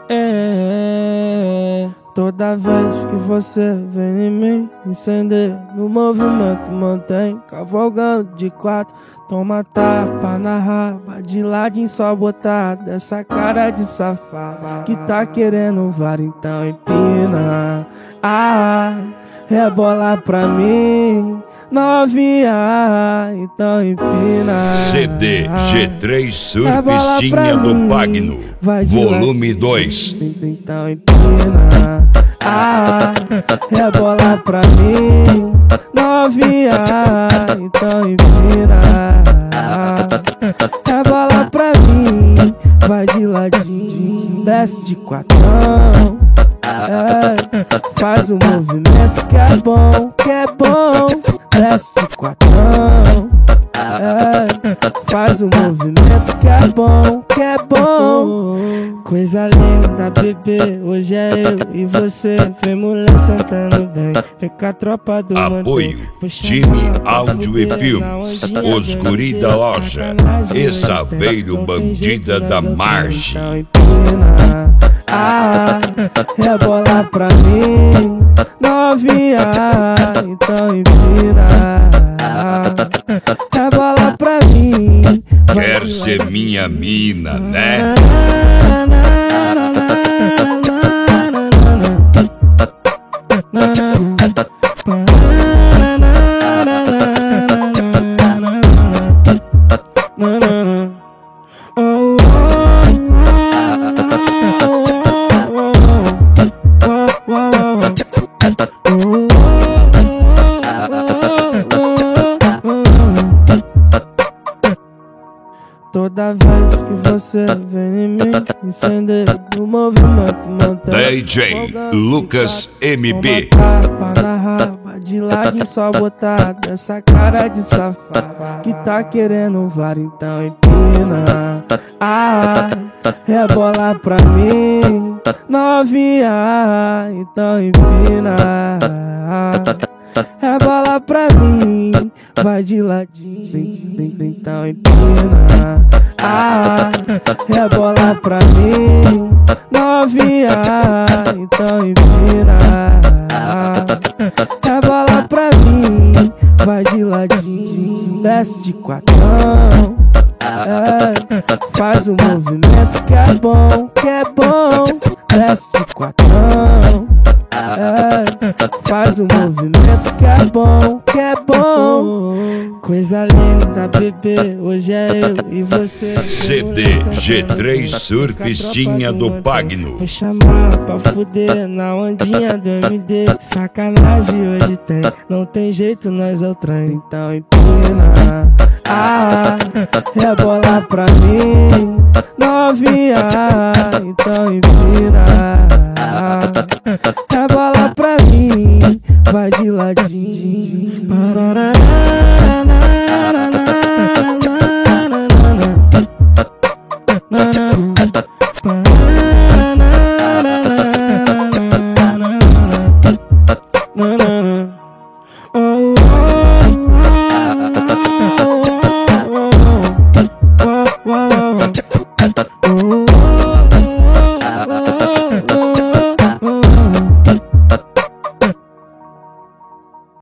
Toda vez que você vem em mim, incender no movimento, mantém cavalgando de quatro. Toma tapa na raba, de ladinho só botar dessa cara de safado que tá querendo VAR, então empina. Rebola pra mim, novinha, então empina. CD G3 Surfistinha do Pagno, volume 2. Então empina. Rebola pra mim, novinha, então empina. Rebola pra mim, vai de ladinho, desce de quatrão. Faz um movimento que é bom, desce de quatrão. Faz um movimento que é bom, Coisa linda, bebê, hoje é eu e você. Vem mulher sentando bem, vem com a tropa do apoio, time áudio e filmes, os guri da loja, e Saveiro Bandida da Margem. Rebola pra mim, novinha, então empina. Rebola pra mim. Quer ser minha mina, né? Toda vez que você vem em mim, incender no movimento, mantém DJ Lucas MP. Tapa na raba, de ladinho só botar dessa cara de safado que tá querendo VAR, então empina. Rebola pra mim, novinha, então empina. Rebola pra mim, vai de ladinho, então empina. Rebola pra mim, novinha, então empina. Rebola pra mim, vai de ladinho, desce de quatrão. Faz um movimento que é bom, desce de quatrão. Faz um movimento que é bom, Coisa linda, bebê, hoje é eu e você. CD G3 Surfistinha do Pagno. Vou chamar pra fuder na ondinha do MD. Sacanagem hoje tem, não tem jeito, nós é o trem, então empina. Rebola pra mim, novinha, então empina. Rebola pra mim, vai de ladinho.